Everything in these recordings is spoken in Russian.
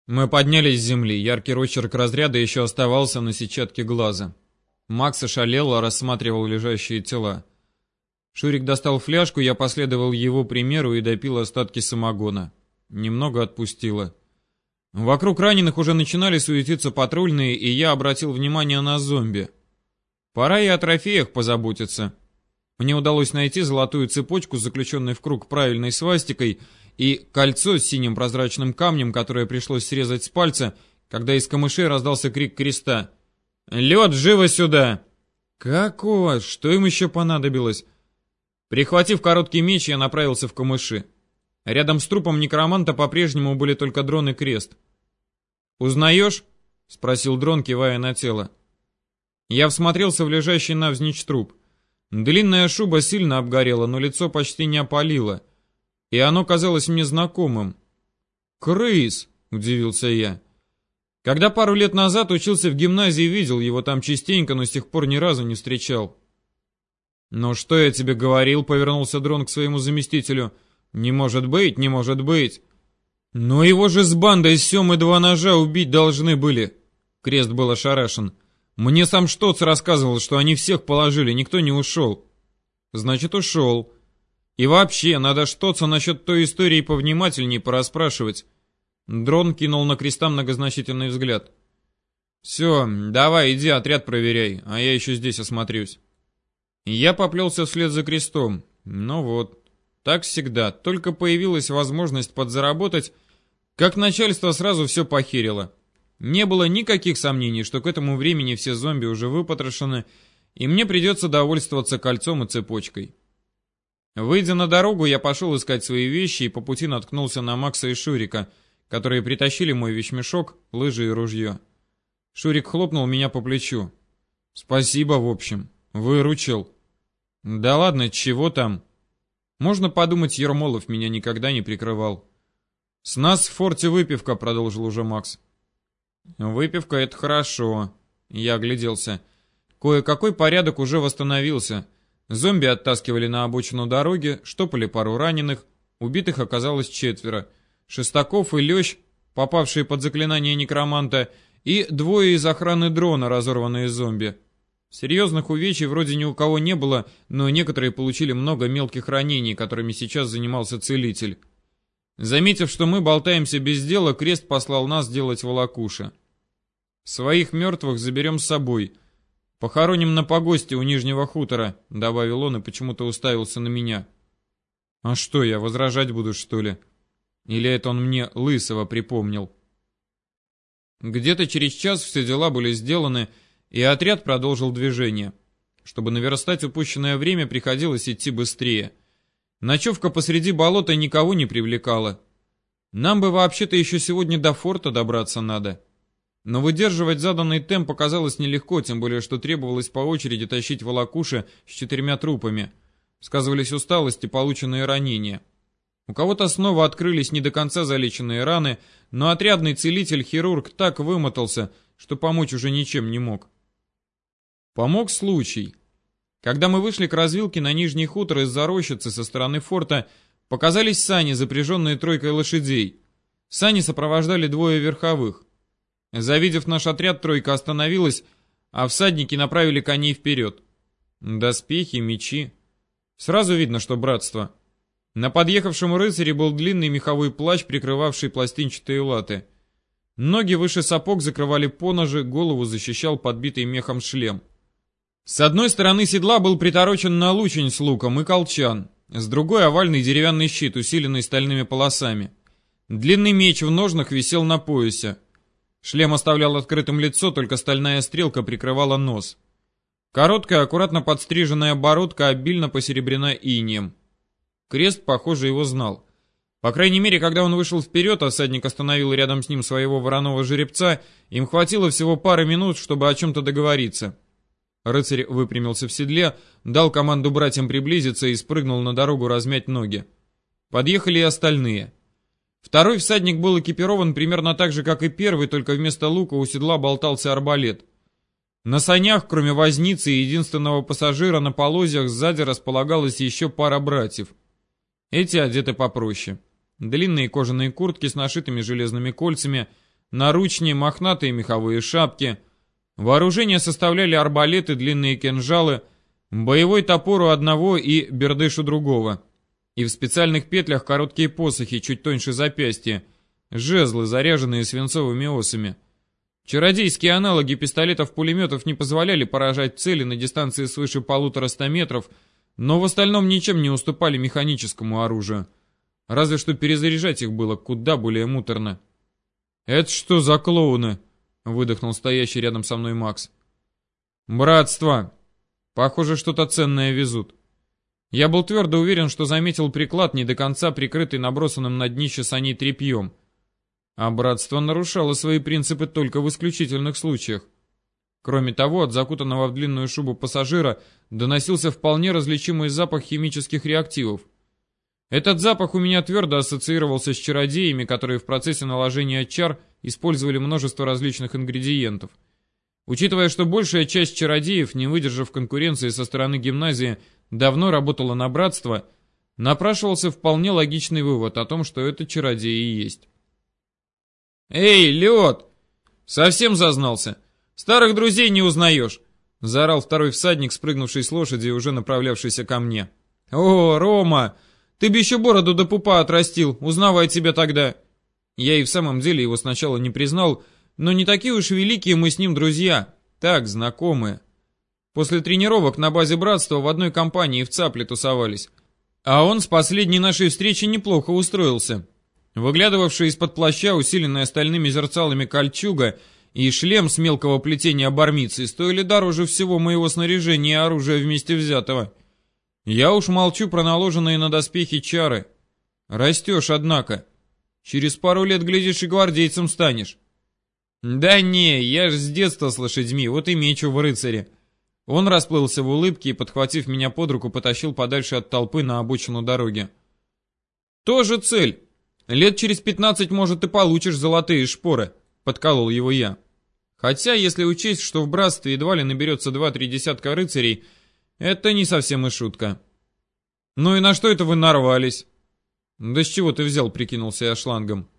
Мы поднялись с земли, яркий росчерк разряда еще оставался на сетчатке глаза. Макс ошалело рассматривал лежащие тела. Шурик достал фляжку, я последовал его примеру и допил остатки самогона. Немного отпустило. Вокруг раненых уже начинали суетиться патрульные, и я обратил внимание на зомби. Пора и о трофеях позаботиться. Мне удалось найти золотую цепочку, заключенную в круг правильной свастикой, и кольцо с синим прозрачным камнем, которое пришлось срезать с пальца, когда из камышей раздался крик креста. «Лед, живо сюда!» «Какого? Что им еще понадобилось?» Прихватив короткий меч, я направился в камыши. Рядом с трупом некроманта по-прежнему были только дрон и крест. «Узнаешь?» — спросил дрон, кивая на тело. Я всмотрелся в лежащий навзничь труп. Длинная шуба сильно обгорела, но лицо почти не опалило. И оно казалось мне знакомым. «Крыс!» — удивился я. Когда пару лет назад учился в гимназии, видел его там частенько, но с тех пор ни разу не встречал. «Ну что я тебе говорил?» — повернулся дрон к своему заместителю. «Не может быть, не может быть!» «Но его же с бандой Семы два ножа убить должны были!» Крест был ошарашен. «Мне сам Штоц рассказывал, что они всех положили, никто не ушел». «Значит, ушел. И вообще, надо Штоца насчет той истории повнимательней порасспрашивать». Дрон кинул на креста многозначительный взгляд. «Все, давай, иди отряд проверяй, а я еще здесь осмотрюсь». Я поплелся вслед за крестом. Ну вот, так всегда. Только появилась возможность подзаработать, как начальство сразу все похерило. Не было никаких сомнений, что к этому времени все зомби уже выпотрошены, и мне придется довольствоваться кольцом и цепочкой. Выйдя на дорогу, я пошел искать свои вещи и по пути наткнулся на Макса и Шурика, которые притащили мой вещмешок, лыжи и ружье. Шурик хлопнул меня по плечу. «Спасибо, в общем. Выручил». «Да ладно, чего там?» Можно подумать, Ермолов меня никогда не прикрывал. «С нас в форте выпивка», — продолжил уже Макс. «Выпивка — это хорошо». Я огляделся. Кое-какой порядок уже восстановился. Зомби оттаскивали на обочину дороги, штопали пару раненых, убитых оказалось 4. Шестаков и Лещ, попавшие под заклинание некроманта, и 2 из охраны дрона, разорванные зомби. Серьезных увечий вроде ни у кого не было, но некоторые получили много мелких ранений, которыми сейчас занимался целитель. Заметив, что мы болтаемся без дела, крест послал нас делать волокуши. «Своих мертвых заберем с собой. Похороним на погосте у Нижнего хутора», — добавил он и почему-то уставился на меня. «А что, я возражать буду, что ли? Или это он мне Лысого припомнил?» Где-то через час все дела были сделаны, и отряд продолжил движение. Чтобы наверстать упущенное время, приходилось идти быстрее. Ночевка посреди болота никого не привлекала. Нам бы вообще-то еще сегодня до форта добраться надо. Но выдерживать заданный темп оказалось нелегко, тем более, что требовалось по очереди тащить волокуши с 4 трупами. Сказывались усталость и полученные ранения. У кого-то снова открылись не до конца залеченные раны, но отрядный целитель-хирург так вымотался, что помочь уже ничем не мог. Помог случай. Когда мы вышли к развилке на Нижний хутор из-за рощицы со стороны форта, показались сани, запряженные 3 лошадей. Сани сопровождали 2 верховых. Завидев наш отряд, 3 остановилась, а всадники направили коней вперед. Доспехи, мечи. Сразу видно, что братство. На подъехавшем рыцаре был длинный меховой плащ, прикрывавший пластинчатые латы. Ноги выше сапог закрывали поножи, голову защищал подбитый мехом шлем. С одной стороны седла был приторочен налучень с луком и колчан, с другой овальный деревянный щит, усиленный стальными полосами. Длинный меч в ножнах висел на поясе. Шлем оставлял открытым лицо, только стальная стрелка прикрывала нос. Короткая, аккуратно подстриженная бородка обильно посеребрена инеем. Крест, похоже, его знал. По крайней мере, когда он вышел вперед, а всадник остановил рядом с ним своего вороного жеребца, им хватило всего пары минут, чтобы о чем-то договориться. Рыцарь выпрямился в седле, дал команду братьям приблизиться и спрыгнул на дорогу размять ноги. Подъехали и остальные. Второй всадник был экипирован примерно так же, как и первый, только вместо лука у седла болтался арбалет. На санях, кроме возницы и единственного пассажира на полозьях, сзади располагалась еще пара братьев. Эти одеты попроще. Длинные кожаные куртки с нашитыми железными кольцами, наручни, мохнатые меховые шапки. Вооружение составляли арбалеты, длинные кинжалы, боевой топор у одного и бердыш у другого. И в специальных петлях короткие посохи, чуть тоньше запястья, жезлы, заряженные свинцовыми осами. Чародейские аналоги пистолетов-пулеметов не позволяли поражать цели на дистанции свыше 150 метров, но в остальном ничем не уступали механическому оружию. Разве что перезаряжать их было куда более муторно. «Это что за клоуны?» — выдохнул стоящий рядом со мной Макс. «Братство! Похоже, что-то ценное везут». Я был твердо уверен, что заметил приклад, не до конца прикрытый набросанным на днище саней тряпьем. А братство нарушало свои принципы только в исключительных случаях. Кроме того, от закутанного в длинную шубу пассажира доносился вполне различимый запах химических реактивов. Этот запах у меня твердо ассоциировался с чародеями, которые в процессе наложения чар использовали множество различных ингредиентов. Учитывая, что большая часть чародеев, не выдержав конкуренции со стороны гимназии, давно работала на братство, напрашивался вполне логичный вывод о том, что это чародеи и есть. «Эй, Лед! Совсем зазнался? Старых друзей не узнаешь!» — заорал второй всадник, спрыгнувший с лошади и уже направлявшийся ко мне. «О, Рома! Ты бы еще бороду до пупа отрастил, узнавай тебя тогда!» Я и в самом деле его сначала не признал, но не такие уж великие мы с ним друзья, так, знакомые. После тренировок на базе братства в одной компании в Цапле тусовались. А он с последней нашей встречи неплохо устроился. Выглядывавшая из-под плаща, усиленная стальными зерцалами кольчуга и шлем с мелкого плетения бармицы стоили дороже всего моего снаряжения и оружия вместе взятого. Я уж молчу про наложенные на доспехи чары. Растешь, однако. Через пару лет, глядишь, и гвардейцем станешь. Да не, я ж с детства с лошадьми, вот и мечу в рыцаре. Он расплылся в улыбке и, подхватив меня под руку, потащил подальше от толпы на обочину дороги. Тоже цель. Лет через 15, может, и получишь золотые шпоры, подколол его я. Хотя, если учесть, что в братстве едва ли наберется 2-3 десятка рыцарей, это не совсем и шутка. Ну и на что это вы нарвались? Да с чего ты взял, прикинулся я шлангом.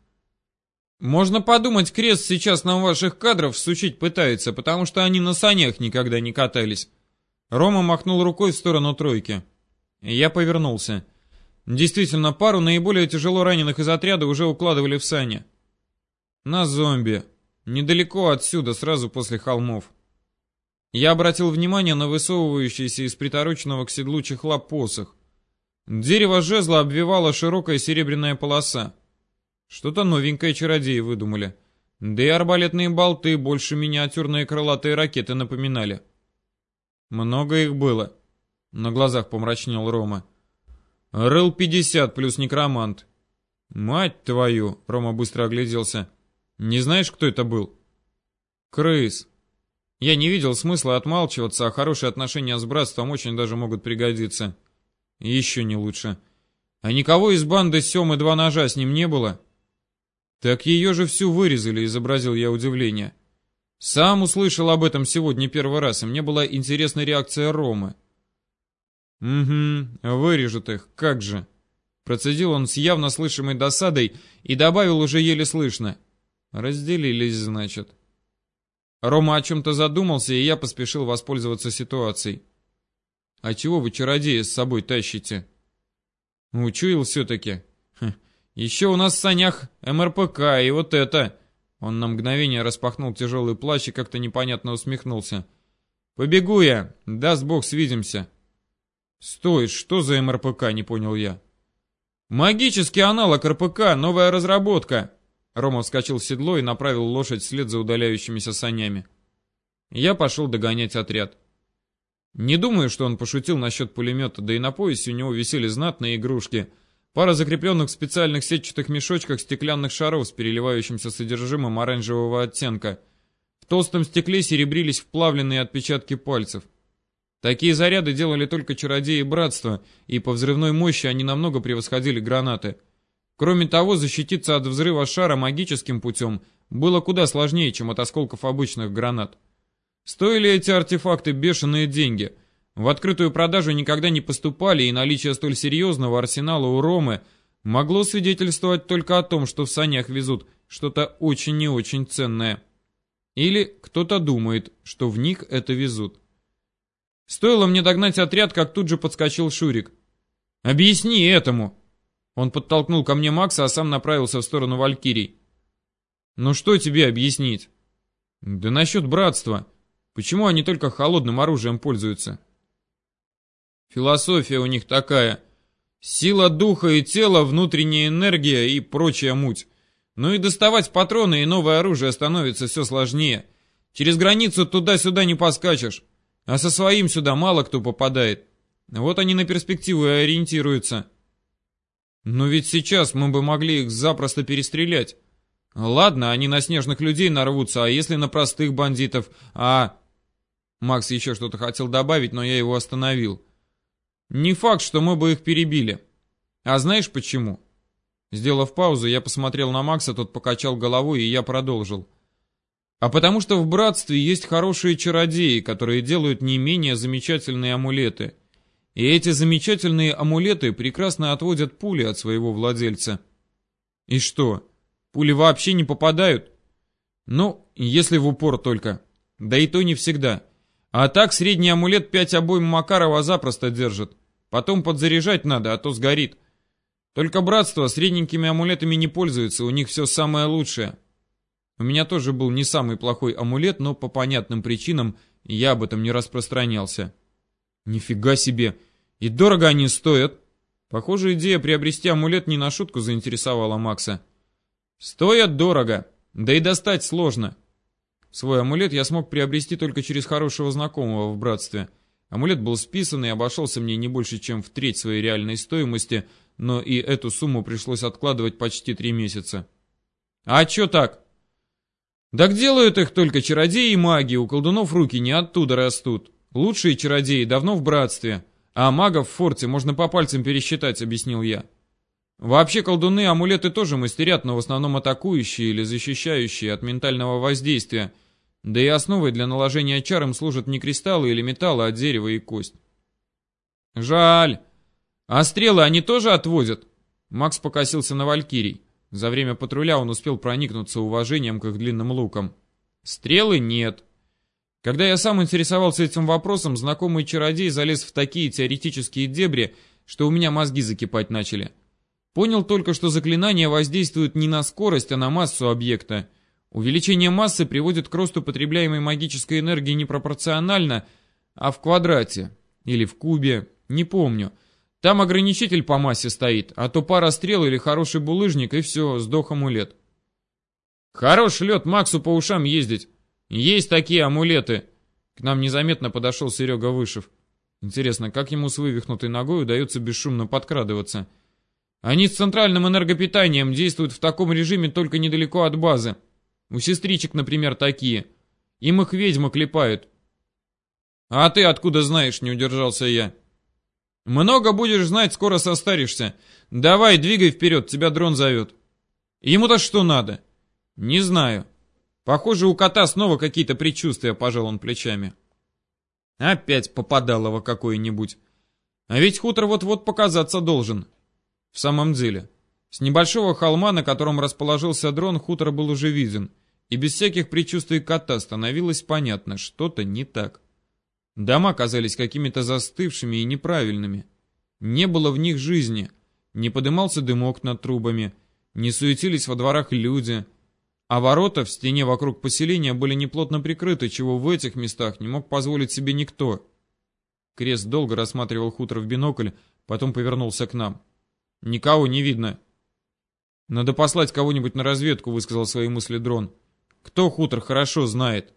Можно подумать, крест сейчас нам ваших кадров всучить пытается, потому что они на санях никогда не катались. Рома махнул рукой в сторону тройки. Я повернулся. Действительно, пару наиболее тяжело раненых из отряда уже укладывали в сани. На зомби. Недалеко отсюда, сразу после холмов. Я обратил внимание на высовывающийся из притороченного к седлу чехла посох. Дерево жезла обвивала широкая серебряная полоса. Что-то новенькое чародеи выдумали. Да и арбалетные болты больше миниатюрные крылатые ракеты напоминали. Много их было. На глазах помрачнел Рома. Рыл 50 плюс некромант. Мать твою, Рома быстро огляделся. Не знаешь, кто это был? Крыс. Я не видел смысла отмалчиваться, а хорошие отношения с братством очень даже могут пригодиться. Еще не лучше. А никого из банды Семы два ножа с ним не было? Так ее же всю вырезали, изобразил я удивление. Сам услышал об этом сегодня первый раз, и мне была интересна реакция Ромы. Угу, вырежут их, как же. Процедил он с явно слышимой досадой и добавил уже еле слышно. Разделились, значит. Рома о чем-то задумался, и я поспешил воспользоваться ситуацией. А чего вы чародея с собой тащите? Учуял все-таки. Еще у нас в санях МРПК, и вот это... Он на мгновение распахнул тяжелый плащ и как-то непонятно усмехнулся. Побегу я, даст бог, свидимся. Стой, что за МРПК, не понял я. Магический аналог РПК, новая разработка. Рома вскочил в седло и направил лошадь вслед за удаляющимися санями. Я пошел догонять отряд. Не думаю, что он пошутил насчет пулемета, да и на поясе у него висели знатные игрушки. Пара закрепленных в специальных сетчатых мешочках стеклянных шаров с переливающимся содержимым оранжевого оттенка. В толстом стекле серебрились вплавленные отпечатки пальцев. Такие заряды делали только чародеи братства, и по взрывной мощи они намного превосходили гранаты. Кроме того, защититься от взрыва шара магическим путем было куда сложнее, чем от осколков обычных гранат. Стоили эти артефакты бешеные деньги. В открытую продажу никогда не поступали, и наличие столь серьезного арсенала у Ромы могло свидетельствовать только о том, что в санях везут что-то очень и очень ценное. Или кто-то думает, что в них это везут. Стоило мне догнать отряд, как тут же подскочил Шурик. «Объясни этому!» Он подтолкнул ко мне Макса, а сам направился в сторону Валькирий. «Ну что тебе объяснить?» «Да насчет братства. Почему они только холодным оружием пользуются?» «Философия у них такая. Сила духа и тела, внутренняя энергия и прочая муть. Ну и доставать патроны и новое оружие становится все сложнее. Через границу туда-сюда не поскачешь. А со своим сюда мало кто попадает. Вот они на перспективу и ориентируются. Но ведь сейчас мы бы могли их запросто перестрелять. Ладно, они на снежных людей нарвутся, а если на простых бандитов? Макс еще что-то хотел добавить, но я его остановил. Не факт, что мы бы их перебили. А знаешь почему? Сделав паузу, я посмотрел на Макса, тот покачал головой, и я продолжил. А потому что в братстве есть хорошие чародеи, которые делают не менее замечательные амулеты. И эти замечательные амулеты прекрасно отводят пули от своего владельца. И что, пули вообще не попадают? Ну, если в упор только. Да и то не всегда. А так средний амулет 5 обойм Макарова запросто держит. Потом подзаряжать надо, а то сгорит. Только братство средненькими амулетами не пользуется, у них все самое лучшее. У меня тоже был не самый плохой амулет, но по понятным причинам я об этом не распространялся. Нифига себе! И дорого они стоят. Похоже, идея приобрести амулет не на шутку заинтересовала Макса. Стоят дорого, да и достать сложно. Свой амулет я смог приобрести только через хорошего знакомого в братстве. Амулет был списан и обошелся мне не больше, чем в треть своей реальной стоимости, но и эту сумму пришлось откладывать почти 3 месяца. А чё так? Так делают их только чародеи и маги, у колдунов руки не оттуда растут. Лучшие чародеи давно в братстве, а магов в форте можно по пальцам пересчитать, объяснил я. Вообще колдуны амулеты тоже мастерят, но в основном атакующие или защищающие от ментального воздействия. Да и основой для наложения чар им служат не кристаллы или металлы, а дерево и кость. Жаль. А стрелы они тоже отводят? Макс покосился на Валькирий. За время патруля он успел проникнуться уважением к их длинным лукам. Стрелы нет. Когда я сам интересовался этим вопросом, знакомый чародей залез в такие теоретические дебри, что у меня мозги закипать начали. Понял только, что заклинания воздействуют не на скорость, а на массу объекта. Увеличение массы приводит к росту потребляемой магической энергии не пропорционально, а в квадрате. Или в кубе, не помню. Там ограничитель по массе стоит, а то пара стрел или хороший булыжник, и все, сдох амулет. Хорош лед Максу по ушам ездить. Есть такие амулеты. К нам незаметно подошел Серега Вышев. Интересно, как ему с вывихнутой ногой удается бесшумно подкрадываться? Они с центральным энергопитанием действуют в таком режиме только недалеко от базы. У сестричек, например, такие. Им их ведьмы клепают. А ты откуда знаешь, не удержался я. Много будешь знать, скоро состаришься. Давай, двигай вперед, тебя дрон зовет. Ему-то что надо? Не знаю. Похоже, у кота снова какие-то предчувствия, пожал он плечами. Опять попадалово какое-нибудь. А ведь хутор вот-вот показаться должен. В самом деле, с небольшого холма, на котором расположился дрон, хутор был уже виден, и без всяких предчувствий кота становилось понятно, что-то не так. Дома казались какими-то застывшими и неправильными. Не было в них жизни, не подымался дымок над трубами, не суетились во дворах люди, а ворота в стене вокруг поселения были неплотно прикрыты, чего в этих местах не мог позволить себе никто. Крест долго рассматривал хутор в бинокль, потом повернулся к нам. Никого не видно. Надо послать кого-нибудь на разведку, высказал свои мысли дрон. Кто хутор хорошо знает?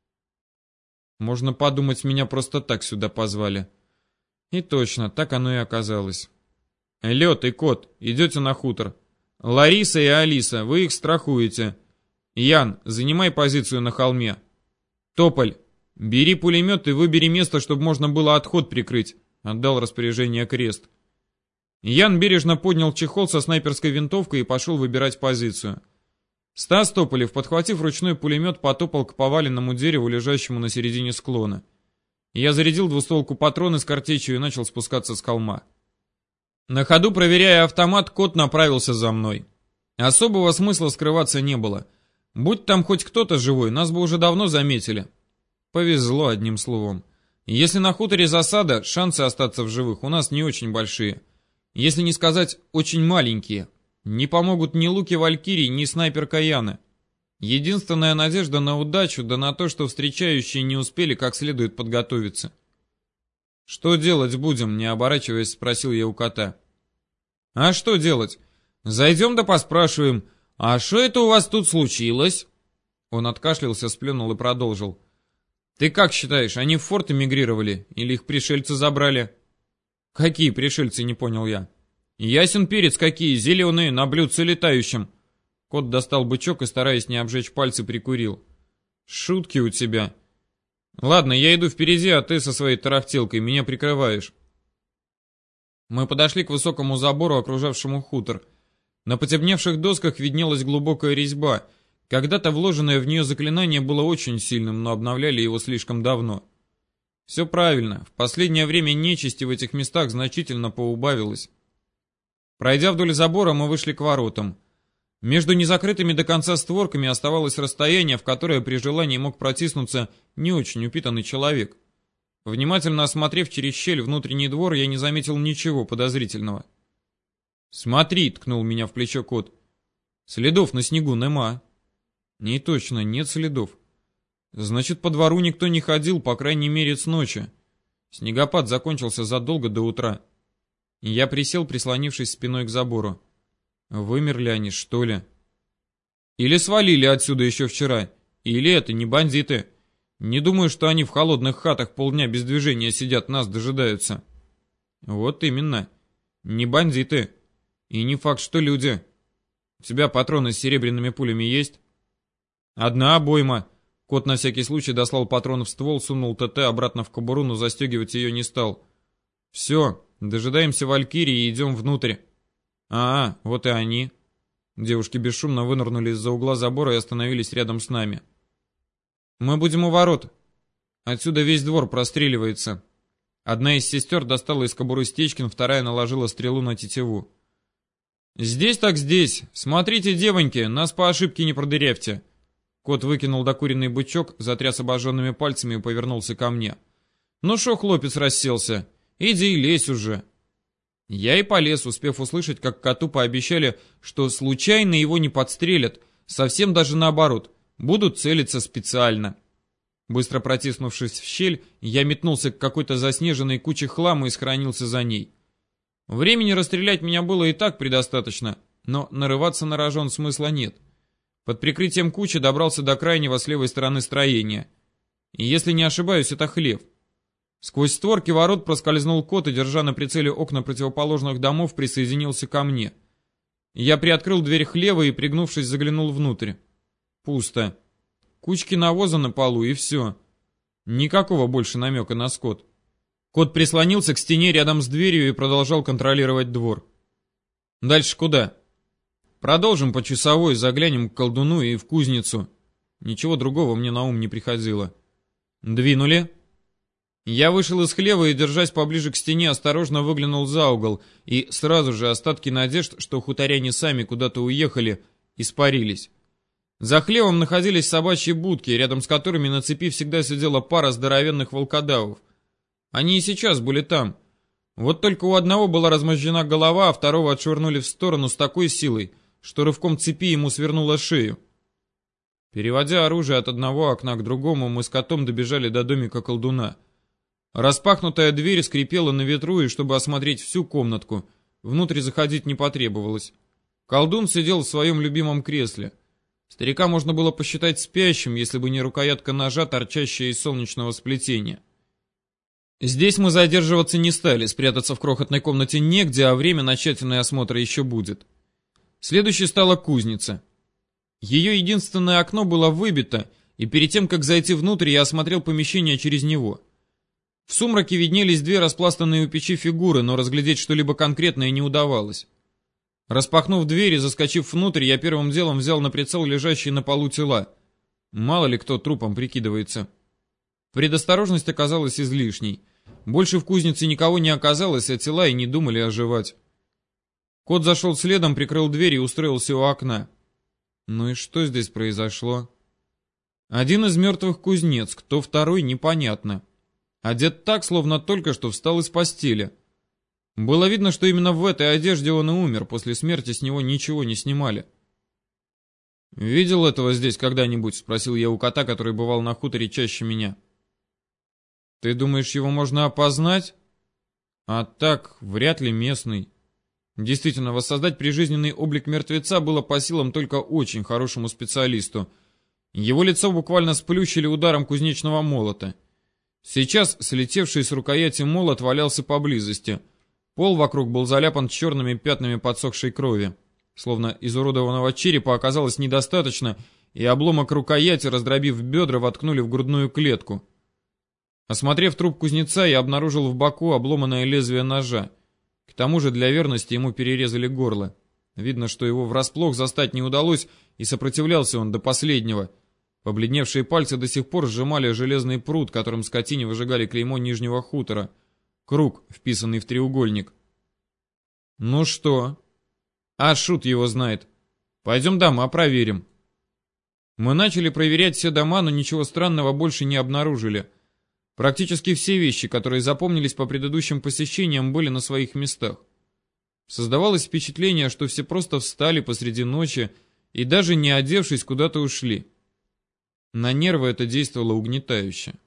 Можно подумать, меня просто так сюда позвали. И точно, так оно и оказалось. Лед и Кот, идете на хутор. Лариса и Алиса, вы их страхуете. Ян, занимай позицию на холме. Тополь, бери пулемет и выбери место, чтобы можно было отход прикрыть. Отдал распоряжение Крест. Ян бережно поднял чехол со снайперской винтовкой и пошел выбирать позицию. Стас Тополев, подхватив ручной пулемет, потопал к поваленному дереву, лежащему на середине склона. Я зарядил двустволку патроны с картечью и начал спускаться с холма. На ходу, проверяя автомат, Кот направился за мной. Особого смысла скрываться не было. Будь там хоть кто-то живой, нас бы уже давно заметили. Повезло, одним словом. Если на хуторе засада, шансы остаться в живых у нас не очень большие. Если не сказать, очень маленькие. Не помогут ни луки Валькирий, ни снайперка Яны. Единственная надежда на удачу, да на то, что встречающие не успели как следует подготовиться. «Что делать будем?» — не оборачиваясь, спросил я у кота. «А что делать? Зайдем да поспрашиваем. А что это у вас тут случилось?» Он откашлялся, сплюнул и продолжил. «Ты как считаешь, они в форт эмигрировали или их пришельцы забрали?» «Какие пришельцы?» — не понял я. «Ясен перец какие, зеленые, на блюдце летающем». Кот достал бычок и, стараясь не обжечь пальцы, прикурил. «Шутки у тебя. Ладно, я иду впереди, а ты со своей тарахтелкой меня прикрываешь». Мы подошли к высокому забору, окружавшему хутор. На потемневших досках виднелась глубокая резьба. Когда-то вложенное в нее заклинание было очень сильным, но обновляли его слишком давно. Все правильно, в последнее время нечисти в этих местах значительно поубавилось. Пройдя вдоль забора, мы вышли к воротам. Между незакрытыми до конца створками оставалось расстояние, в которое при желании мог протиснуться не очень упитанный человек. Внимательно осмотрев через щель внутренний двор, я не заметил ничего подозрительного. «Смотри!» — ткнул меня в плечо кот. «Следов на снегу нема». «Не точно, нет следов. Значит, по двору никто не ходил, по крайней мере, с ночи. Снегопад закончился задолго до утра». Я присел, прислонившись спиной к забору. Вымерли они, что ли? Или свалили отсюда еще вчера. Или это не бандиты. Не думаю, что они в холодных хатах полдня без движения сидят, нас дожидаются. Вот именно. Не бандиты. И не факт, что люди. У тебя патроны с серебряными пулями есть? Одна обойма. Кот на всякий случай дослал патрон в ствол, сунул ТТ обратно в кобуру, но застегивать ее не стал. Все, дожидаемся Валькирии и идем внутрь. Вот и они. Девушки бесшумно вынырнули из-за угла забора и остановились рядом с нами. Мы будем у ворот. Отсюда весь двор простреливается. Одна из сестер достала из кобуры Стечкин, вторая наложила стрелу на тетиву. Здесь так здесь. Смотрите, девоньки, нас по ошибке не продырявьте. Кот выкинул докуренный бычок, затряс обожженными пальцами и повернулся ко мне. Ну шо, хлопец расселся? Иди и лезь уже. Я и полез, успев услышать, как коту пообещали, что случайно его не подстрелят, совсем даже наоборот, будут целиться специально. Быстро протиснувшись в щель, я метнулся к какой-то заснеженной куче хлама и схоронился за ней. Времени расстрелять меня было и так предостаточно, но нарываться на рожон смысла нет. Под прикрытием кучи добрался до крайнего с левой стороны строения. И если не ошибаюсь, это хлев. Сквозь створки ворот проскользнул кот и, держа на прицеле окна противоположных домов, присоединился ко мне. Я приоткрыл дверь хлева и, пригнувшись, заглянул внутрь. Пусто. Кучки навоза на полу и все. Никакого больше намека на скот. Кот прислонился к стене рядом с дверью и продолжал контролировать двор. Дальше куда? Продолжим по часовой, заглянем к колдуну и в кузницу. Ничего другого мне на ум не приходило. Двинули. Я вышел из хлева и, держась поближе к стене, осторожно выглянул за угол, и сразу же остатки надежд, что хуторяне сами куда-то уехали, испарились. За хлевом находились собачьи будки, рядом с которыми на цепи всегда сидела пара здоровенных волкодавов. Они и сейчас были там. Вот только у одного была размозжена голова, а второго отшвырнули в сторону с такой силой, что рывком цепи ему свернуло шею. Переводя оружие от одного окна к другому, мы с котом добежали до домика колдуна. Распахнутая дверь скрипела на ветру, и чтобы осмотреть всю комнатку, внутрь заходить не потребовалось. Колдун сидел в своем любимом кресле. Старика можно было посчитать спящим, если бы не рукоятка ножа, торчащая из солнечного сплетения. Здесь мы задерживаться не стали, спрятаться в крохотной комнате негде, а время на тщательный осмотр еще будет. Следующей стала кузница. Ее единственное окно было выбито, и перед тем, как зайти внутрь, я осмотрел помещение через него. В сумраке виднелись две распластанные у печи фигуры, но разглядеть что-либо конкретное не удавалось. Распахнув дверь и заскочив внутрь, я первым делом взял на прицел лежащие на полу тела. Мало ли кто трупом прикидывается. Предосторожность оказалась излишней. Больше в кузнице никого не оказалось, а тела и не думали оживать. Кот зашел следом, прикрыл дверь и устроился у окна. Ну и что здесь произошло? Один из мертвых кузнец, кто второй, непонятно. Одет так, словно только что встал из постели. Было видно, что именно в этой одежде он и умер, после смерти с него ничего не снимали. «Видел этого здесь когда-нибудь?» — спросил я у кота, который бывал на хуторе чаще меня. «Ты думаешь, его можно опознать?» «А так, вряд ли местный». Действительно, воссоздать прижизненный облик мертвеца было по силам только очень хорошему специалисту. Его лицо буквально сплющили ударом кузнечного молота. Сейчас слетевший с рукояти молот валялся поблизости. Пол вокруг был заляпан черными пятнами подсохшей крови. Словно изуродованного черепа оказалось недостаточно, и обломок рукояти, раздробив бедра, воткнули в грудную клетку. Осмотрев труп кузнеца, я обнаружил в боку обломанное лезвие ножа. К тому же для верности ему перерезали горло. Видно, что его врасплох застать не удалось, и сопротивлялся он до последнего. Побледневшие пальцы до сих пор сжимали железный прут, которым скотине выжигали клеймо нижнего хутора. Круг, вписанный в треугольник. «Ну что?» «А шут его знает. Пойдем дома проверим». Мы начали проверять все дома, но ничего странного больше не обнаружили. Практически все вещи, которые запомнились по предыдущим посещениям, были на своих местах. Создавалось впечатление, что все просто встали посреди ночи и даже не одевшись куда-то ушли. На нервы это действовало угнетающе.